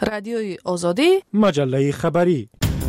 رادیوی آزادی، مجله خبری.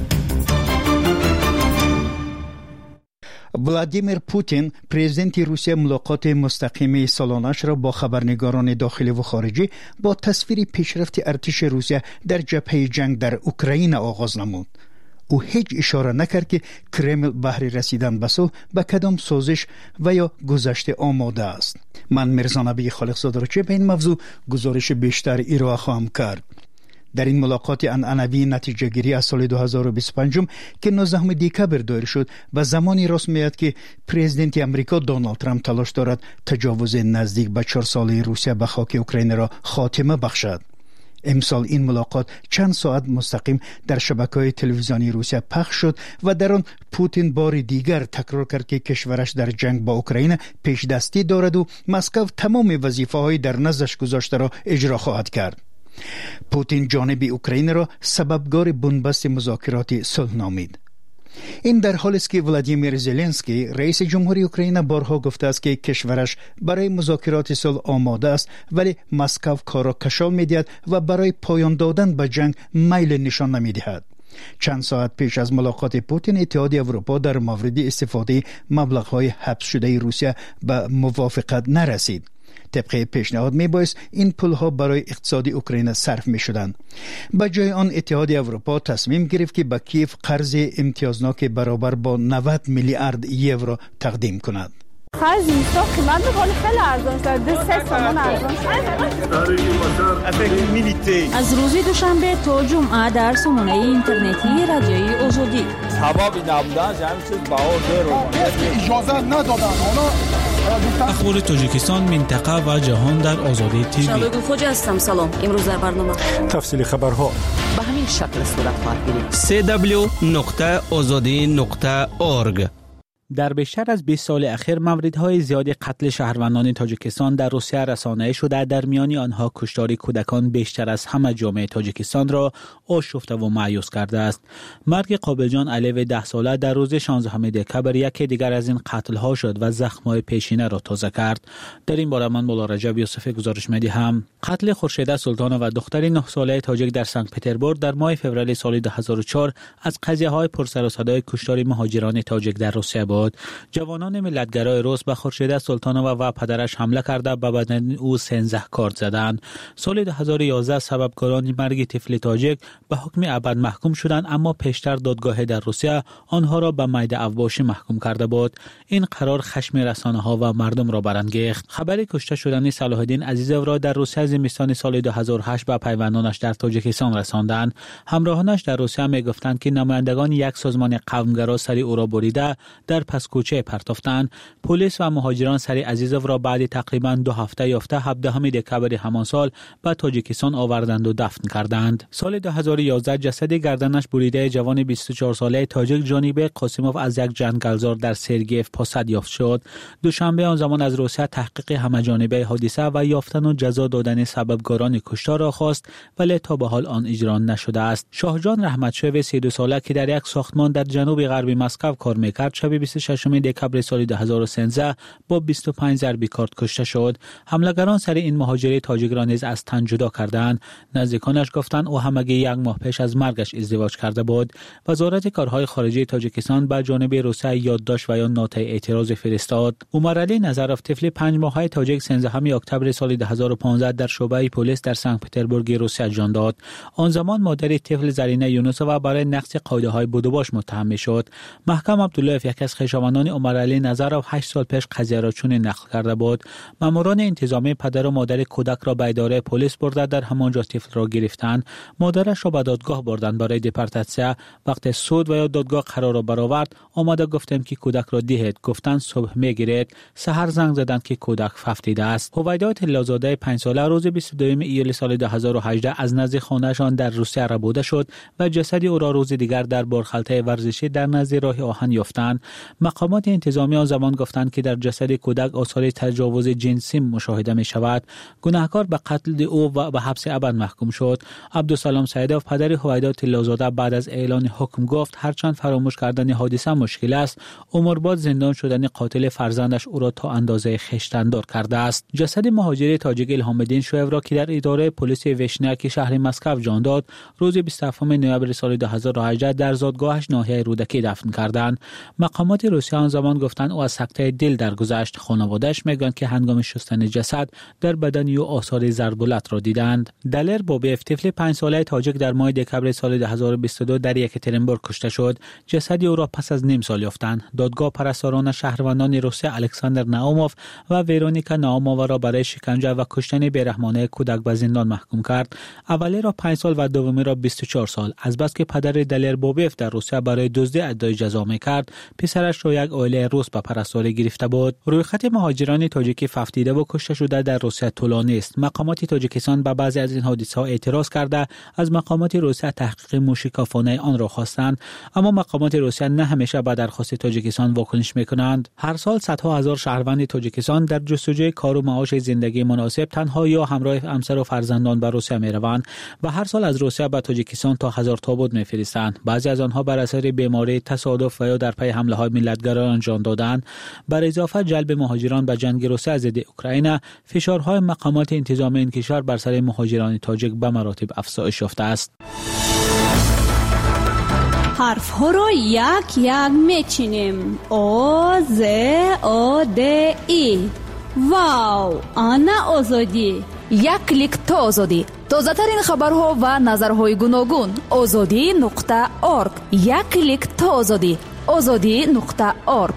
ولادیمیر پوتین پرزیدنت روسیه ملاقات مستقیم سالانش را با خبرنگاران داخلی و خارجی با تصویر پیشرفت ارتش روسیه در جبهه جنگ در اوکراین آغاز نمود. او هیچ اشاره نکرد که کرمل بهر رسیدن به صلح به کدام سازش و یا گذشته آماده است. من میرزا نبی خالقزاده را به این موضوع گزارش بیشتر ارائه خواهم کرد. در این ملاقات عنعنوی نتیجه گیری از سال 2025 که 19 دکبر دایر شد و زمانی راست میاد که پرزیدنت امریکا دونالد ترامپ تلاش دارد تجاوز نزدیک به 4 ساله روسیه به خاک اوکراین را خاتمه بخشد. امسال این ملاقات چند ساعت مستقیم در شبکه‌های تلویزیونی روسیه پخش شد و در آن پوتین بار دیگر تکرار کرد که کشورش در جنگ با اوکراین پیش دستی دارد و مسکو تمام وظیفه‌های در نزدش گذاشته را اجرا خواهد کرد. پوتین جانب اوکراین را سببگار بنبست مذاکرات صلح نامید. این در حالی است که ولادیمیر زلنسکی رئیس جمهوری اوکراین بارها گفته است که کشورش برای مذاکرات صلح آماده است، ولی مسکو کار را کشال می‌دهد و برای پایان دادن به جنگ میل نشان نمی‌دهد. چند ساعت پیش از ملاقات پوتین اتحادیه اروپا در مورد استفاده مبلغ‌های حبس شده روسیه به موافقت نرسید. طبق پیشنهاد میبایست این پولها برای اقتصاد اوکراین صرف میشدند. به جای آن اتحادیه اروپا تصمیم گرفت که به کیف قرض امتیازناک برابر با 90 میلیارد یورو تقدیم کند. خرج نیستا قیمت بخواد خیلی ارزان شده، 3 تومان ارزان شده. از روز دوشنبه تا جمعه در سامانه اینترنتی رادیوی آزادی حبابی نبودن همین چیز بها زیر اجازه ندادن. اخبار تاجیکستان، منطقه و جهان در آزادی تیوی. شباب خوجا هستم. سلام. امروز در برنامه تفصیل خبرها به همین شکل صورت خواهد گرفت. www.azadi.org. در بیشتر از 20 سال اخیر موردهای زیادی قتل شهروندان تاجیکستان در روسیه رسانه شده، در میان آنها کشتار کودکان بیشتر از همه جامعه تاجیکستان را آشفته و مایوس کرده است. مرگ قابلجان علیو 10 ساله در روز 16 دکبر یکی دیگر از این قتل‌ها شد و زخم‌های پیشینه را تازه کرد. در این باره من مولا رجب یوسفی گزارش می‌دهم. قتل خورشیده سلطانه و دختری 9 ساله تاجیک در سنت پترزبورگ در ماه فوریه سال 2004 از قضیه‌های پرسر و صدای کشتار مهاجران تاجیک در روسیه بود. جوانان ملتگرای روس به خورشیده سلطانه و پدرش حمله کرده به بدن او سنزه کارد زدند. سال 2011 سببکاران مرگ طفل تاجیک به حکم ابد محکوم شدند، اما پیشتر دادگاه در روسیه آنها را به میده اوباشی محکوم کرده بود. این قرار خشم رسانه‌ها و مردم را برانگیخت. خبر کشته شدن صلاح الدین عزیزوف را در روسیه زمستان سال 2008 به پیوندانش در تاجیکستان رساندند. همراهانش در روسیه میگفتند که نمایندگان یک سازمان قومگرا سری او را بریده در پس کوچه پرتافتند. پلیس و مهاجران سری عزیزوف را بعد تقریباً 2 هفته یافته 17 دکبر همان سال به تاجیکستان آوردند و دفن کردند. سال 2011 جسد گردنش بریده جوان 24 ساله تاجیک جانب قاسیموف از یک جنگلزار در سرگیف پاسد یافت شد. دوشنبه آن زمان از روسیه تحقیق همه‌جانبه حادثه و یافتن و جزا دادن سببکاران کشتار را خواست، ولی تا به حال آن اجرا نشده است. شاهجان رحمتشوی 32 ساله که در یک ساختمان در جنوب غربی مسکو کار میکرد، شب 26 دکبر سال 2013 با 25 ضربه کارد کشته شد. حملگران سر این مهاجر تاجیک را نیز از تن جدا کردند. نزدیکانش گفتند او همگی 1 ماه پیش از مرگش ازدواج کرده بود. وزارت کارهای خارجه تاجیکستان به جانب روسیه یادداشت و یا نوت اعتراض فرستاد. عمرعلی نظروف طفل 5 ماهه تاجیک 13 اکتبر سال 2015 در شعبه پلیس در سنت پترزبورگ روسیه جان داد. آن زمان مادر طفل زرینه یونوسووا برای نقض قاعده‌های بودوباش متهم شد. محکم عبدالله یکی از خویشاوندان عمرعلی نظروف 8 سال پیش قضیه را چنین نقل کرده بود. ماموران انتظامی پدر و مادر کودک را به اداره پلیس برده در همانجا طفل را گرفتند. مادرش را به دادگاه بردند برای دپورتاسیون. وقتی سود و یا دادگاه قرار را برآورد، آمده گفتم که کودک را دهید. گفتند صبح میگیرید. سحر زنگ زدند که کودک ففتیده است. هویدا طلازاده 5 ساله روز 22 ایول سال 2018 از نزد خانه‌شان در روسیه ربوده شد و جسد او را روز دیگر در بارخلطه ورزشی در نزد راه آهن یافتند. مقامات انتظامی آن زمان گفتند که در جسد کودک آثار تجاوز جنسی مشاهده می شود. گناهکار به قتل او و به حبس ابد محکوم شد. عبدالسلام سیدов پدر هویدا طلازاده بعد از اعلان حکم گفت هرچند فراموش کردن حادثه مشکل است، عمرباد زندان شدن قاتل فرزندش او را تا اندازه خشتندار کرده است. جسد مهاجر تاجیک الهام‌الدین شویو را که در اداره پلیس وشنیاک شهر مسکو جان داد، روز 27 نوامبر سال 2018 در زادگاهش ناحیه رودکی دفن کردند. مقامات روسیه آن زمان گفتند او از سکته دل درگذشت. خانواده‌اش میگویند که هنگام شستن جسد در بدن او آثار ضربالت را دیدند. دلر بوبیف طفل 5 ساله تاجیک در ماه دکمبر سال 2022 در یکاترینبورگ کشته شد. جسد او را پس از نیم سال یافتند. دادگاه پرستاران شهروندان روسیه الکساندر ناوموف و ورونیکا ناومووا را برای شکنجه و کشتن بیرحمانه کودک به زندان محکوم کرد. اولی را 5 سال و دومی را 24 سال. از بس که پدر دلر بوبیف در روسیه برای دزدی ادعای جزا می‌کرد، پسرش را یک عائله روس به پرستاری گرفته بود. رویخط مهاجران تاجیکی ففتیده و کشته شده در روسیه طولانی است. مقامات تاجیکستان به بعضی از این حادثه‌ها اعتراض کرده از مقامات روسیه تحقیق موشکافانه آن را خواستند، اما مقامات روسیه نه همیشه به درخواست تاجیکستان واکنش می‌کنند. هر سال صدها هزار شهروند تاجیکستان در جستجوی کار و معاش زندگی مناسب تنها یا همراه همسر و فرزندان به روسیه می‌روند و هر سال از روسیه به تاجیکستان تا 1000 تابوت می‌فرستند. بعضی از آنها بر اثر بیماری، تصادف و یا در پی حمله‌های ملت‌گرایان جان دادند. بر اضافه جلب مهاجران به جنگ روسیه ضد اوکراین، فشارهای مقامات انتظامی این کشور بر سر مهاجران تاجیک به مراتب افزایش یافته است. حرف ها را یک یک میچینیم. آ ز آ د ای. واو، آنا آزادی. یک کلیک تا آزادی. تازه ترین خبرها و نظرهای گوناگون. azadi.org. یک کلیک تا آزادی. azadi.org.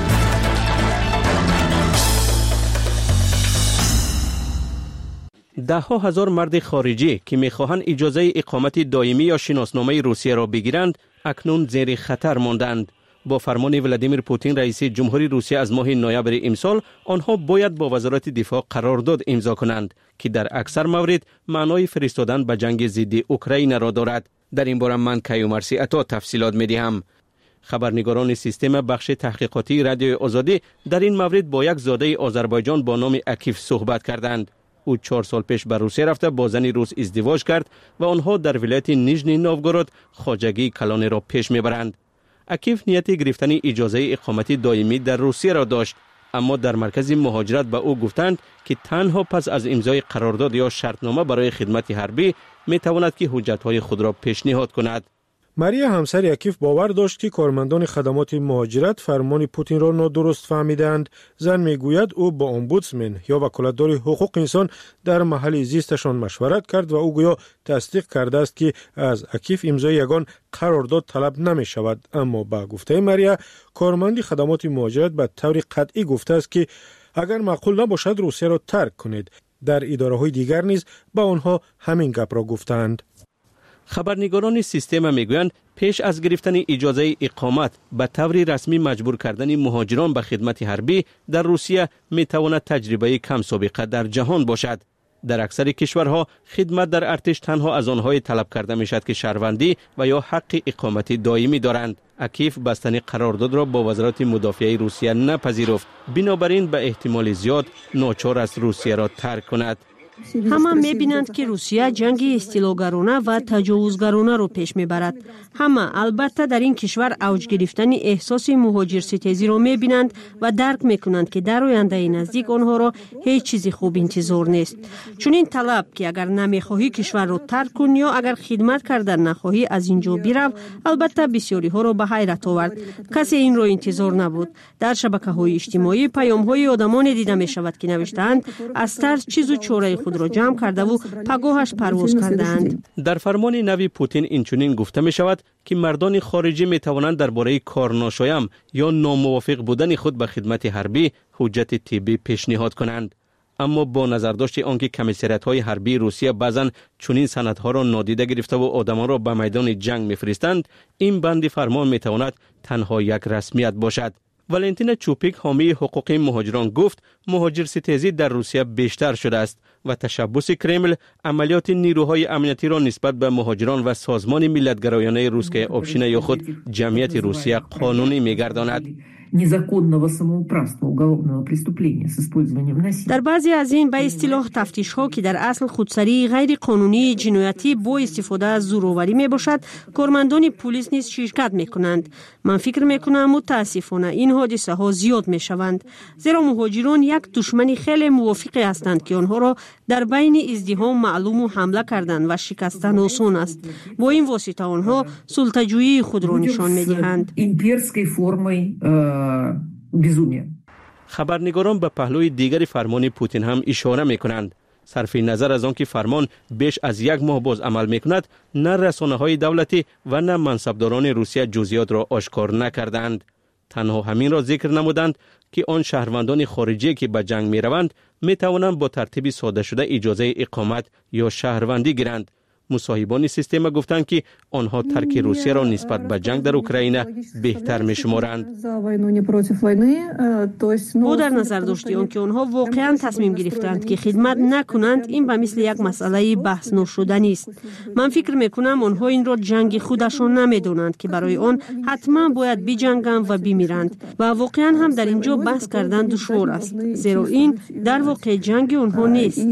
ده‌ها هزار مرد خارجی که می‌خواهند اجازه اقامت دائمی یا شناسنامه روسیه را بگیرند، اکنون زیر خطر ماندند. با فرمان ولادیمیر پوتین رئیس جمهوری روسیه از ماه نوامبر امسال، آنها باید با وزارت دفاع قرارداد امضا کنند که در اکثر موارد معنای فرستادن به جنگ ضد اوکراین را دارد. در این باره من کیومرثی عطا تفصیلات می‌دهم. خبرنگاران سیستم بخش تحقیقاتی رادیوی آزادی در این مورد با یک زاده آذربایجان با نام اکیف صحبت کردند. او 4 سال پیش به روسیه رفته با زنی روس ازدواج کرد و آنها در ولایت نیژنی نوگورود خواجگی کلان را پیش میبرند. اکیف نیت گرفتن اجازه اقامت دائمی در روسیه را داشت، اما در مرکز مهاجرت به او گفتند که تنها پس از امضای قرارداد یا شرطنامه برای خدمت حربی میتواند که حجتهای خود را پیشنهاد کند. ماریا همسر اکیف باور داشت که کارمندان خدمات مهاجرت فرمان پوتین را نادرست فهمیدند. زن میگوید او با امبودسمن یا وکالتدار حقوق انسان در محل زیستشان مشورت کرد و او گویا تصدیق کرده است که از اکیف امضای یگان قرارداد طلب نمی شود. اما با گفته ماریا، کارمند خدمات مهاجرت به طور قطعی گفته است که اگر معقول نباشد روسیه را ترک کنید. در اداره‌های دیگر نیز با آنها همین گپ را گفتند. خبرنگاران سیستم میگویند پیش از گرفتن اجازه اقامت به طور رسمی مجبور کردن مهاجران به خدمت حربی در روسیه میتواند تجربه کم سابقه در جهان باشد. در اکثر کشورها خدمت در ارتش تنها از آنهای طلب کرده میشد که شهروندی و یا حق اقامت دائمی دارند. اکیف بستن قرارداد را با وزارت مدافعه روسیه نپذیرفت، بنابراین به احتمال زیاد ناچار است روسیه را ترک کند. همه می‌بینند که روسیه جنگ استیلاگرانه و تجاوزگرانه رو پیش می‌برد. همه البته در این کشور اوج گرفتن احساس مهاجرستیزی رو می‌بینند و درک می‌کنند که در آینده نزدیک آنها را هیچ چیزی خوب انتظار نیست. چون این طلب که اگر نمی‌خواهی کشور رو ترک کن یا اگر خدمت کردن نخواهی از اینجا برو، البته بسیاری ها رو به حیرت آورد. کسی این رو انتظار نبود. در شبکه‌های اجتماعی پیام‌های آدمان دیده می‌شود که نوشتند از ترس چیز و چاره خود را جمع کرده و پگاهش پرواز کردند. در فرمان نوی پوتین اینچنین گفته می شود که مردان خارجی می توانند درباره کار ناشایم یا ناموافق بودن خود به خدمت حربی حجت طبی پیشنهاد کنند. اما با نظرداشت آنکه کمیسریات‌های حربی روسیه بعضاً چنین سندها را نادیده گرفته و آدمان را به میدان جنگ می‌فرستند، این بند فرمان می تواند تنها یک رسمیت باشد. والنتینا چوپیک حامی حقوق مهاجران گفت مهاجرستیزی در روسیه بیشتر شده است و تشبث کرمل عملیات نیروهای امنیتی را نسبت به مهاجران و سازمان ملت‌گرایانه روسیه آپشین یا خود جمعیت روسیه قانونی می‌گرداند. незаконного самоуправства, уголовного преступления с использованием насилия. در بعضی از این به اصطلاح تفتیش‌ها که در اصل خودسری غیر قانونی جنایتی با استفاده از زورآوری میباشد، کارمندان پلیس نیز شرکت میکنند. من فکر میکنم متاسفانه این حادثه ها زیاد میشوند، زیرا مهاجران یک دشمن خیلی موافق هستند که آنها را در بین ازدحام معلوم و حمله کردن و شکستن آسان است. با این واسطه آنها سلطه‌جویی خود را نشان میدهند. имперской формой безумия. خبرنگاران به پهلوی دیگری فرمان پوتین هم اشاره میکنند. صرف نظر از آن که فرمان بیش از یک ماه باز عمل میکند، نه رسانه‌های دولتی و نه منصبداران روسیه جزئیات را آشکار نکردند. تنها همین را ذکر نمودند که آن شهروندان خارجی که به جنگ میروند میتوانند با ترتیب ساده شده اجازه اقامت یا شهروندی گیرند. مصاحبان سیستم گفتند که آنها ترک روسیه را نسبت به جنگ در اوکراین بهتر می‌شمارند. او در نظر داشتیم که آنها واقعا تصمیم گرفتند که خدمت نکنند. این به مثل یک مسئله بحث نشدنی است. من فکر میکنم آنها این را جنگ خودشان نمیدونند که برای آن حتما باید بجنگند و بمیرند و واقعا هم در اینجا بحث کردن دشوار است، زیرا این در واقع جنگ آنها نیست.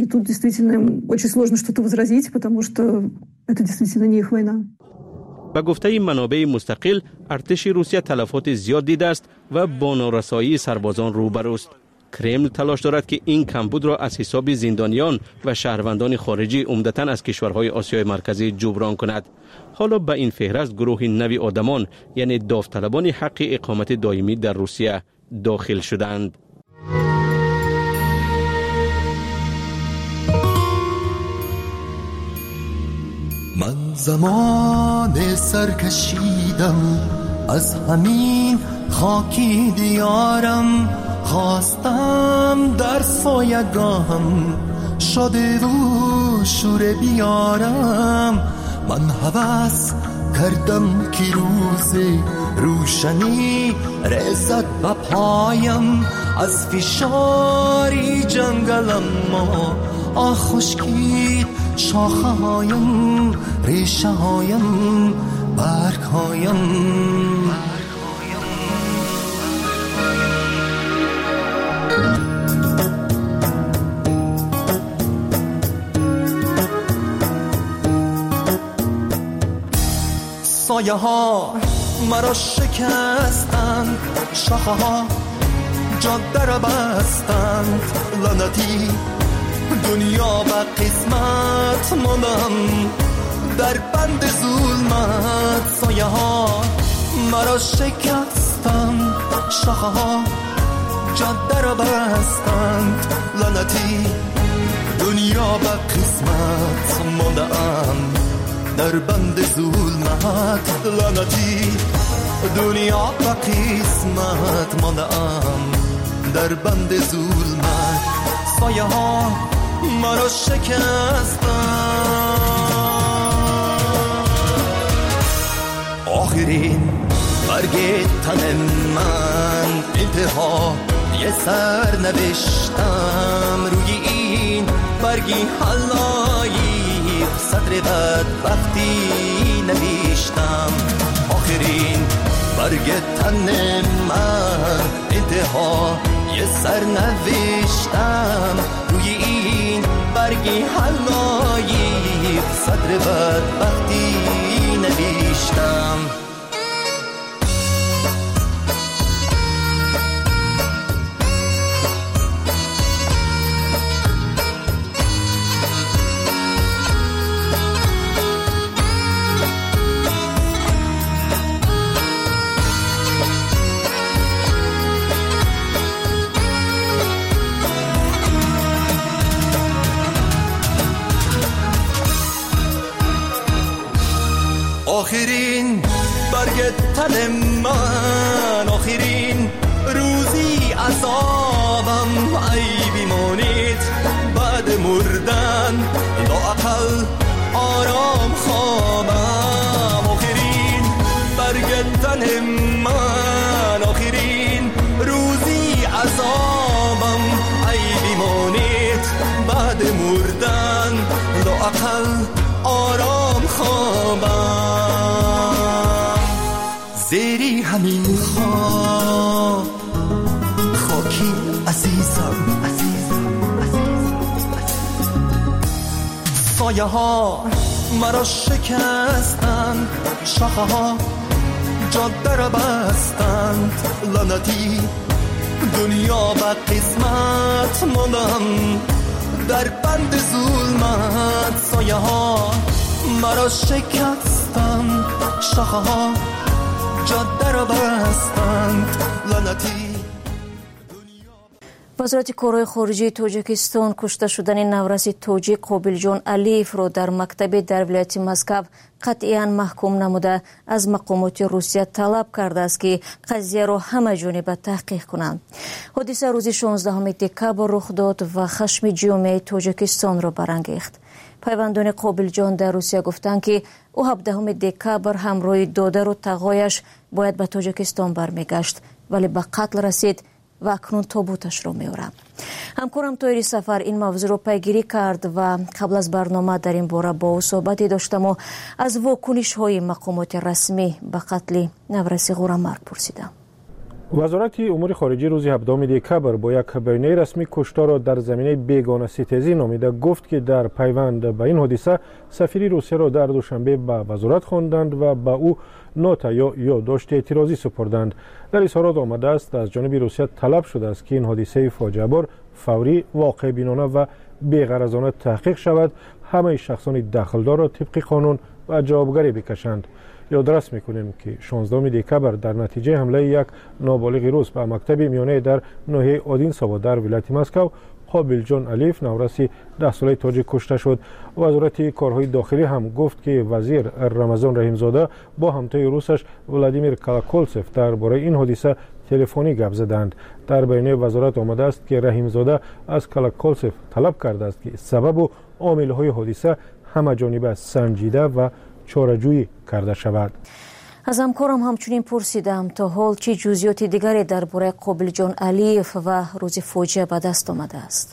Это действительно не их война. به گفته منابع مستقل، ارتش روسیه تلفات زیاد دیده است و با نارسایی سربازان روبروست. کرمل تلاش دارد که این کمبود را از حساب زندانیان و شهروندان خارجی عمدتاً از کشورهای آسیای مرکزی جبران کند. حالا به این فهرست گروه نوی آدمان، یعنی داوطلبان حق اقامت دائمی در روسیه داخل شدند. من زمان سرکشیدم از همین خاکی دیارم، خواستم در سایگاهم شده و شور بیارم. من هوس کردم که روز روشنی رسد به پایم، از فشاری جنگلم ما خشکید شاخه هایم، ریشه هایم، برگ هایم. سایه ها مرا شکستند، شاخه ها جاده را بستند. لعنتی دنیا و قسمت ماندم در بند ظلمت. سایه ها مرا شکستند، شاخه ها جاده را بستند. لعنتی دنیا و قسمت ماندم در بند ظلمت. لعنتی دنیا و قسمت ماندم در بند ظلمت. سایه ها مرا شکستند. آخرین برگ تن من انتها یه سر نوشتم، روی این برگی حلایی سطر بدبختی نوشتم. آخرین برگ تن من انتها یه سر نوشتم، روی این برگی حلایی صدر بدبختی نوشتم. آخرین برگ تن من، آخرین روزی عذابم، ای بیمانید بعد مردن لااقل آرام خوابم. آخرین برگ تن من، آخرین روزی عذابم، ای بیمانید بعد مردن لااقل آرام خوابم. زیری همین خواب سایه ها مرا شکستند، شاخه ها جاده را بستند، لعنتی دنیا به قسمت ماندم در بند ظلمت. سایه ها مرا شکستند، شاخه ها جاده را بستند، لعنتی. وزارت کارهای خارجه تاجیکستان کشته شدن نورس تاجیک قابلجان علیف را در مکتب در ولایت مسکو قطعاً محکوم نموده از مقامات روسیه طلب کرده است که قضیه را همه جانبه تحقیق کنند. حادثه روز 16 دکبر رخ داد و خشم جامعه تاجیکستان را برانگیخت. پیوندان قابلجان در روسیه گفتند که او 17 دکبر همراه دادر و تقایش باید به تاجیکستان برمیگشت، ولی به قتل رسید و اکنون تابوتش را می‌آورد. همکارم طاهری سفر این موضوع را پیگیری کرد و قبل از برنامه در این باره با او صحبتی داشتم و از واکنش‌های مقامات رسمی به قتل نورس غورامرگ پرسیدم. وزارت امور خارجه روز 17 دکبر با یک بیانیه رسمی کشتار را در زمینه بیگانه ستیزی نامیده گفت که در پیوند به این حادثه سفیر روسیه را در دوشنبه به وزارت خواندند و به او نوت یا یادداشت اعتراضی سپردند. در اظهارات آمده است از جانب روسیه طلب شده است که این حادثه فاجعه بار فوری، واقع بینانه و بی‌غرضانه تحقیق شود، همه شخصان دخلدار را طبق قانون و جوابگری بکشند. یادداشت میکنیم که 16 دکبر در نتیجه حمله یک نابالغ روس به مکتب میانه در ناحیه اودینسا در ولایت مسکو قابلجان علیف نورس 10 ساله تاجیک کشته شد. وزارت کارهای داخلی هم گفت که وزیر رمضان رحیمزاده با همتای روسش ولادیمیر کالاکولسف درباره این حادثه تلفنی گپ زدند. در بیانیه وزارت آمده است که رحیمزاده از کالاکولسف طلب کرده است که سبب و عامل‌های حادثه همه جانبه سنجیده و چاره‌جویی کرده شود. از همکارم همچنین پرسیدم تا حال چه جزئیات دیگری درباره قابلجان علیف و روز فاجعه به دست آمده است.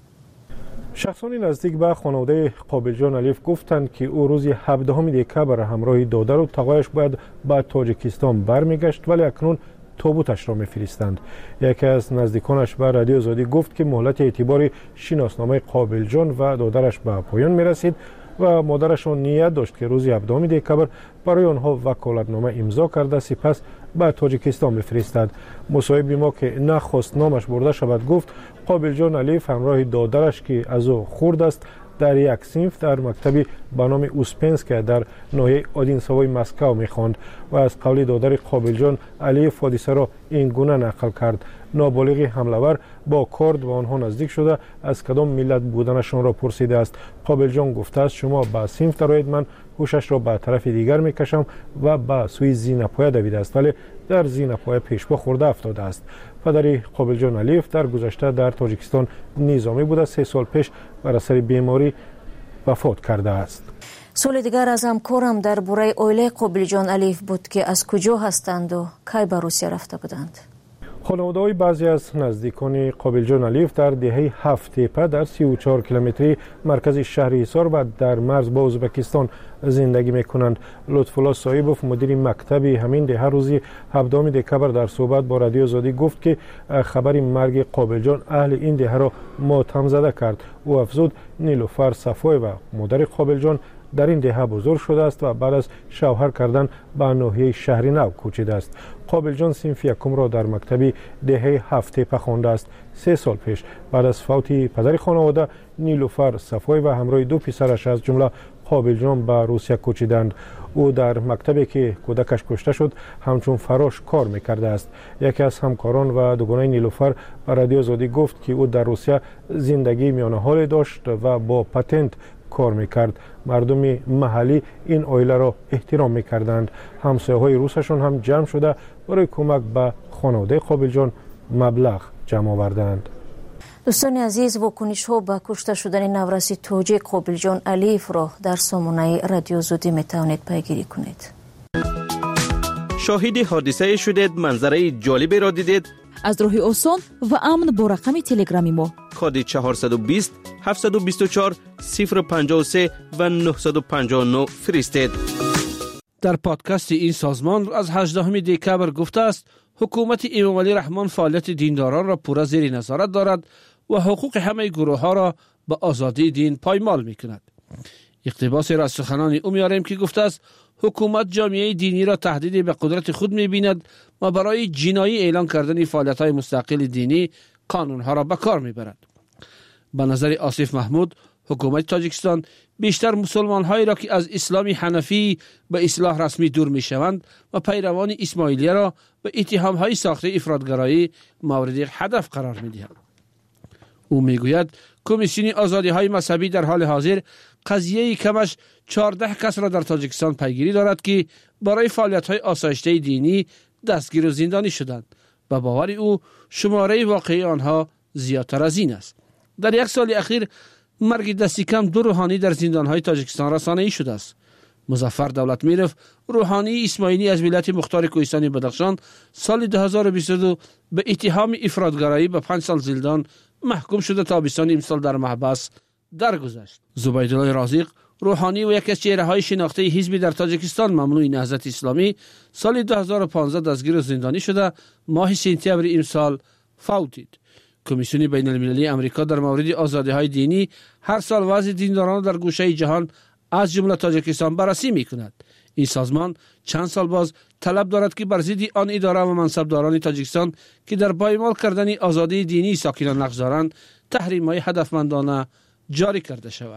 شخصانی نزدیک به خانواده قابلجان علیف گفتند که او روز 17 دکبر همراه دادر و تقایش باید به تاجیکستان برمیگشت، ولی اکنون تابوتش را میفرستند. یکی از نزدیکانش به رادیو آزادی گفت که مهلت اعتبار شناسنامه قابلجان و دادرش به پایان میرسید و مادرشان نیت داشت که روز 17 دکبر برای آنها وکالتنامه امضا کرده سپس به تاجیکستان بفرستد. مصاحب ما که نخواست نامش برده شود گفت قابلجان علیف همراه دادرش که از او خرد است در یک صنف در مکتبی به نام اوسپنسک در ناحیه اودینسا مسکو می‌خواند و از قول دادر قابلجان علیف حادثه را این گونه نقل کرد. نابالغ حمله‌ور با کارد به آنها نزدیک شده از کدام ملت بودنشان را پرسیده است. قابلجان گفته است شما به صنف درآیید، من هوشش را به طرف دیگر میکشم و به سوی زینه‌پایه دویده است، ولی در زینه‌پایه پیشپا خورده افتاده است. پدر قابلجان علیف در گذشته در تاجیکستان نظامی بوده، 3 سال پیش بر اثر بیماری وفات کرده است. سال دیگر از همکارم درباره عائله قابلجان علیف بود که از کجا هستند و کی به روسیه رفته بودند. خانواده‌های بعضی از نزدیکان قابلجان علیف در دهه 7 تپه در 34 کیلومتری مرکز شهر حصار و در مرز با ازبکستان زندگی میکنند. لطفالله صاحبوف مدیر مکتب همین دهه روز 17 دکبر در صحبت با رادیو آزادی گفت که خبر مرگ قابلجان اهل این دهه را ماتم زده کرد. او افزود نیلوفر صفای و مادر قابلجان در این دهه بزرگ شده است و بعد از شوهر کردن به ناحیه شهر نو کوچیده است. قابلجان صنف یکم را در مکتبی دهه 7 تپه خوانده است. 3 سال پیش بعد از فوت پدر خانواده نیلوفر صفای و همراه 2 پسرش از جمله قابلجان به روسیه کوچیدند. او در مکتبی که کودکش کشته شد همچون فراش کار میکرده است. یکی از همکاران و دوگانه نیلوفر به رادیو آزادی گفت که او در روسیه زندگی میانه حال داشت و با پتنت کار میکرد. مردم محلی این عائله را احترام میکردند. همسایه‌های روسشون هم جمع شده برای کمک به خانواده قابلجان مبلغ جمع آوردند. دوستان عزیز، واکنش ها به کشته شدن نورس تاجیک قابلجان علیف را در سامانه رادیو آزادی میتوانید پیگیری کنید. شاهد حادثه شدید، منظره جالبی را دیدید؟ از راه آسان و امن با رقم تلگرامی ما کد 420 724 053 و 959 فرستید. در پادکست این سازمان از 18 دکبر گفته است حکومت امام علی رحمان فعالیت دینداران را پورا زیر نظارت دارد و حقوق همه گروه ها را به آزادی دین پایمال می کند. اقتباس را از سخنان او میاریم که گفته است حکومت جامعه دینی را تهدید به قدرت خود می‌بیند و برای جنایی اعلان کردن فعالیت‌های مستقل دینی قانون‌ها را به کار می‌برد. به نظر آصف محمود حکومت تاجیکستان بیشتر مسلمان‌هایی را که از اسلام حنفی به اصلاح رسمی دور می‌شوند و پیروان اسماعیلیه را به اتهام‌های ساخته افراط‌گرایی مورد هدف قرار می‌دهد. او میگوید کمیسیون آزادی‌های مذهبی در حال حاضر قضیه کمش 14 کس را در تاجیکستان پیگیری دارد که برای فعالیت‌های آسایشته دینی دستگیر و زندانی شدند و باور او شماره واقعی آنها زیادتر از این است. در یک سال اخیر مرگ دستی کم 2 روحانی در زندان‌های تاجیکستان رسانه‌ای شده است. مظفر دولتمیرف روحانی اسماعیلی از ولایت مختار کوهستانی بدخشان سال 2022 به اتهام افراط‌گرایی به 5 سال زندان محکوم شده تابستان امسال در محبس درگذشت. زبیدالله رازق روحانی و یکی از چهره‌های شناخته حزب در تاجیکستان ممنوع نهضت اسلامی سال 2015 دستگیر و زندانی شده ماه سپتامبر امسال فوتید. کمیسیون بین المللی امریکا در مورد آزادی‌های دینی هر سال وضع دینداران در گوشه جهان از جمله تاجیکستان بررسی می‌کند. این سازمان چند سال باز طلب دارد که بر ضد آن اداره و منصبداران تاجیکستان که در پایمال کردن آزادی دینی ساکنان نقش دارند تحریم‌های هدفمندانه جاری کرده شود.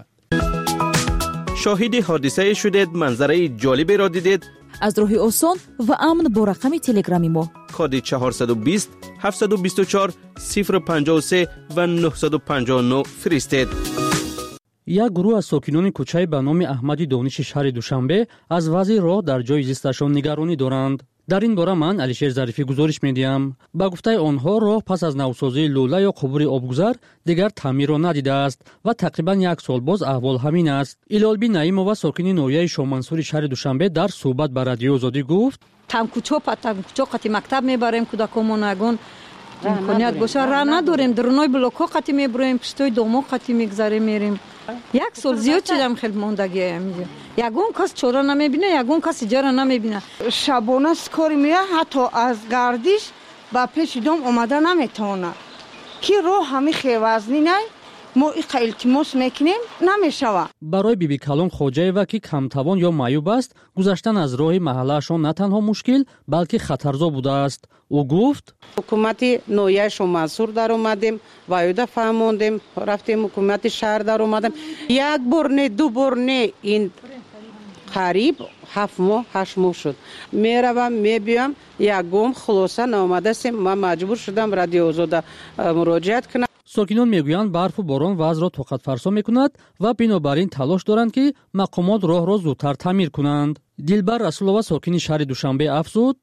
شاهد حادثه شدید، منظره جالبی را دیدید؟ از راه آسان و امن با رقم تلگرامی ما کد 420 724 053 و 959 فرستید. یک گروه از ساکنان کوچه به نام احمدی دانش شهر دوشنبه از وضع راه در جای زیستشان نگرانی دارند. در این باره من علیشیر ظریفی گزارش میدیم. با گفته آنها راه پس از نوسازی لوله یا قبور آبگذر دیگر تعمیر را ندیده است و تقریبا 1 سال باز احوال همین است. ایلالبی نعیمова ساکن نویه شامنصور شهر دوشنبه در صحبت با رادیو آزادی گفت: تمکوچو قتی مکتب میبریم کودکامون اگون امکانیت باشه راه نداریم، درونای بلوک‌ها قتی میبریم، پشتوی دوما قتی میگذاریم میریم. 1 سال زیاد شدم خیلی موندگی اینجا. یگون کس چوره نمیبینه، یگون کس جاره نمیبینه. شبانه کاری میره، حتی از گردش با پیش دوم اومده نمیتونه. کی رو همه خیوزنی نه ما التماس میکنیم نمیشوه. برای بیبی کلام خوجایوا که کمتوان یا معیوب است گذشتن از راه محلهشان نه تنها مشکل بلکه خطرزا بوده است. او گفت حکومت نویه شامنصور در اومدیم وایده فهموندیم، رفتیم حکومت شهر در اومدیم، 1 بار نه 2 بار نه این قریب 7 ماه 8 ماه شد میروم میبیم یگم خلاصه نامده سیم. من مجبور شدم رادیو آزاد مراجعت کنم. ساکنان میگویند برف و باران وضع را طاقت فرسا میکند و بنابراین تلاش دارند که مقامات راه را زودتر تعمیر کنند. دلبر رسولова ساکن شهر دوشنبه افزود: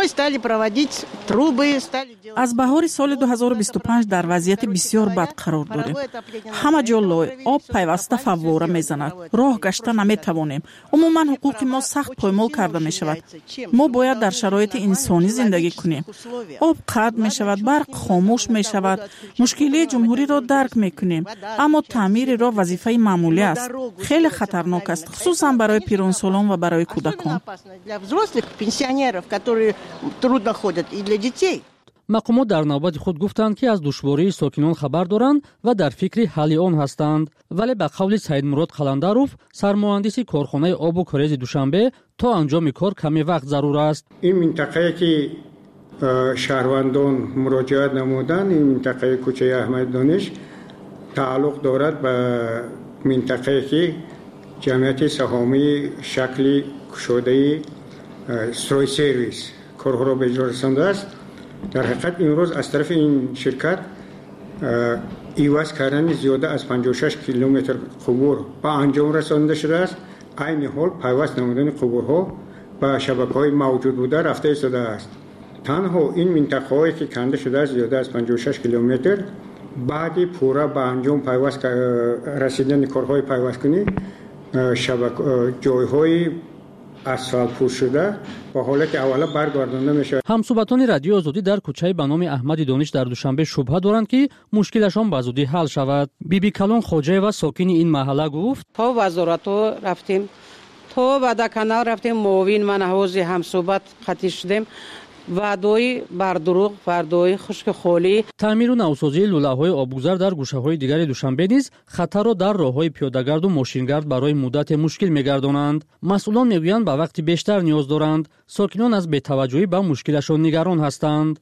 از بهار سال 2025 در وضعیت بسیار بد قرار داریم. همه جا لای آب پیوسته فواره میزند. راه گشته نمیتوانیم. عموما حقوق ما سخت پایمال کرده می شود. ما باید در شرایط انسانی زندگی کنیم. آب قطع می شود، برق خاموش می شود. مشکلی جمهوری را درک می کنیم، اما تعمیر راه وظیفه معمولی است. خیلی خطرناک است، خصوصا برای پیرانسالان و برای کودکان. مقامات در نوبت خود گفتند که از دشواری ساکنان خبر دارند و در فکر حل آن هستند، ولی به قول سید مراد قلندروف سرمهندس کارخانه آب و کاریز دوشنبه تا انجام کار کمی وقت ضرور است. این منطقه که شهروندان مراجعت نمودند، این منطقه کوچه احمد دانش تعلق دارد به منطقه که جمعیت سهامی شکلی شده استروی سرویس کارها را به اجرا رسانده است. در حقیقت امروز از طرف این شرکت ایواز کردن زیاده از 56 کیلومتر قبور به انجام رسانده شده است. عین حال پیوست نمودن قبورها به شبکه‌های موجود بوده رفته ایستاده است. تنها این منطقه‌هایی که کنده شده است زیاده از 56 کیلومتر بعد پورا به انجام پیوست رسیدن کارهای پیوست‌کنی جای‌های اسفالت پوش شده با حالت اولا برگردانده میشه. همصحبتان رادیو آزادی در کوچه به نام احمدی دانش در دوشنبه شبهه دارند که مشکلشان به زودی حل شود. بیبی کلان خوجایوا ساکن این محله گفت: تا وزارت رفتیم، تا بعد کانال رفتیم، معاون من حوض همصحبت خطی شدیم، وعده‌های بر دروغ، وعده‌های خشک خالی. تعمیر و نوسازی لوله‌های آبگذر در گوشه‌های دیگر دوشنبه نیز خطر را در راه‌های پیاده‌گرد و ماشینگرد برای مدت مشکل می‌گردانند. مسئولان می‌گویند به وقت بیشتر نیاز دارند. ساکنان از بی‌توجهی به مشکلشان نگران هستند.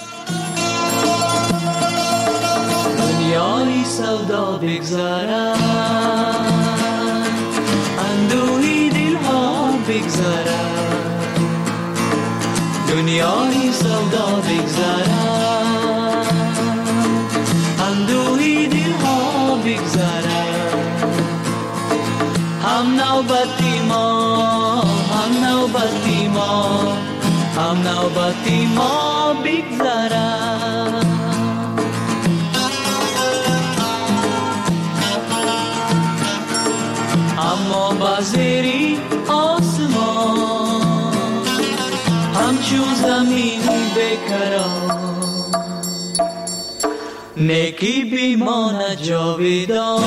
دنیای سودا بگذرد، اندوهی دلها بگذرد، دنیای سودا بگذرد، اندوهی دلها بگذرد، هم نوبتی ما، هم نوبتی ما، هم نوبتی ما بگذرد. اما بازری آسمان همچون زمین بکران، نیکی بیماند جاویدان.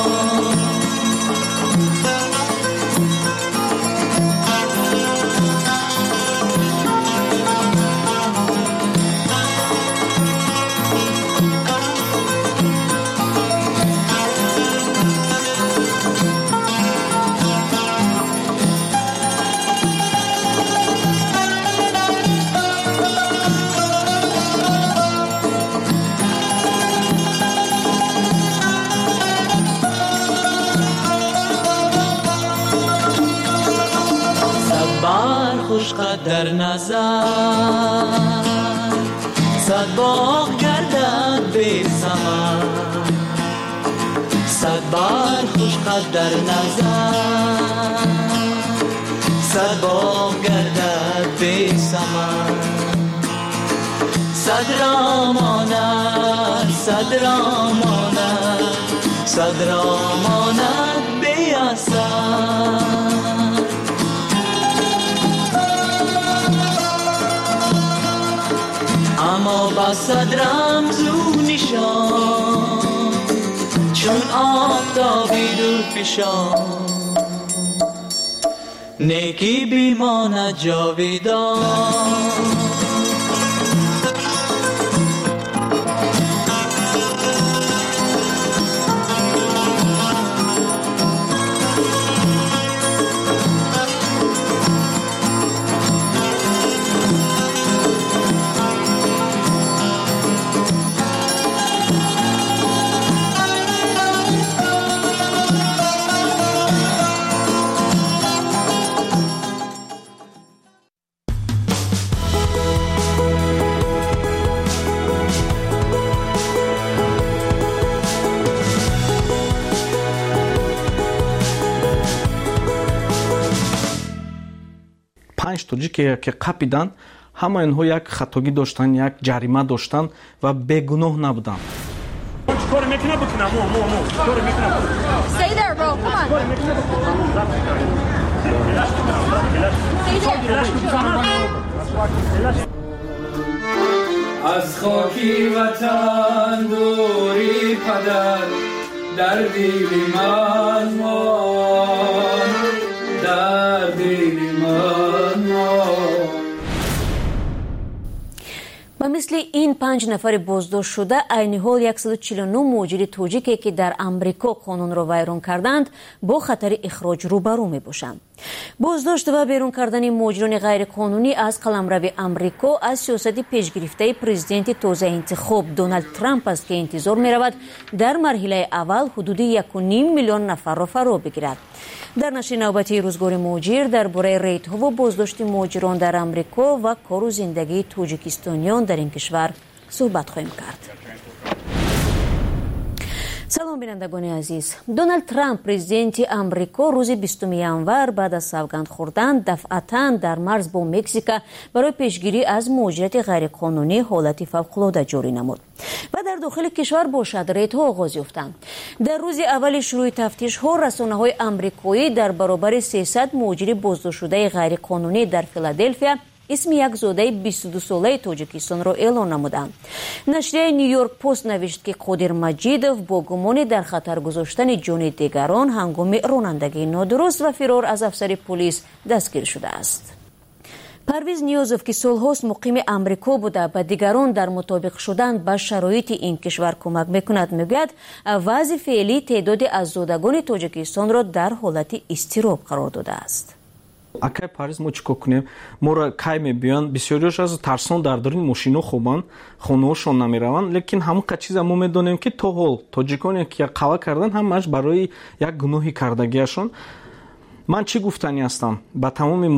خوشقد در نظر، صد باغ گردد به ثمر، صد بار خوشقد در نظر، صد باغ گردد به ثمر، صد را ماند، صد را ماند، صد را ماند به اثر. اما با صد رمز و نشان، چون آفتابی دور فشان، نیکی بیماند جاویدان. توجی که قپیدن، همه اینها یک خطاگی داشتن، یک جریمه داشتن و بیگناه نبودن. از خاکی وطن دوری پدر در دل من مان، در دل من مان. و مثل این 5 نفر بازداشت شده عین حال 149 مهاجر توجیکی که در امریکا قانون را ویران کردند با خطر اخراج روبرو می باشند. بازداشت و بیرون کردن مهاجران غیر قانونی از قلمرو امریکا از سیاست پیشگرفته پرزیدنت تازه انتخاب دونالد ترامپ است که انتظار می رود در مرحله اول حدود 1.5 میلیون نفر را فرا بگیرد. در نشر نوبتی روزگار مهاجر درباره ریت‌ها و بازداشت مهاجران در امریکا و کار و زندگی توجیکستانیان در این کشور صحبت خواهیم کرد. سلام بینندگان عزیز. دونالد ترامپ پرزیدنت امریکا روز 20 ژانویه بعد از سوگند خوردن دفعتاً در مرز با مکزیک برای پیشگیری از مهاجرت غیرقانونی حالت فوق‌العاده جاری نمود و در داخل کشور با ریت‌ها آغاز یافتند. در روز اول شروع تفتیش‌ها رسانه‌های آمریکایی در برابر 300 مهاجر بازداشت شده غیرقانونی در فیلادلفیا اسم یک زاده 22 ساله توجیکستان را اعلام نمودند. نشریه نیویورک پست نوشت که قادر مجیدوف با گمان در خطر گذاشتن جان دیگران هنگام رانندگی نادرست و فرار از افسر پلیس دستگیر شده است. پرویز نیازوف که سالهاست مقیم امریکا بوده به دیگران در مطابق شدن به شرایط این کشور کمک میکند میگوید وضع فعلی تعداد آزادگان تاجیکستان را در حالت اضطراب قرار داده است. акай париз мо чӣ кор кунем? моро кай мебиёянд, бисёриёш аз тарсон дар даруни мошино хобанд, хонаҳошон намераванд, лекин ҳамақа чиза мо медонем ки то ҳол тоҷиконе ки қава карданд ҳамааш барои як гуноҳи кардагиашон. ман чӣ гуфтанӣ ҳастам ба тамоми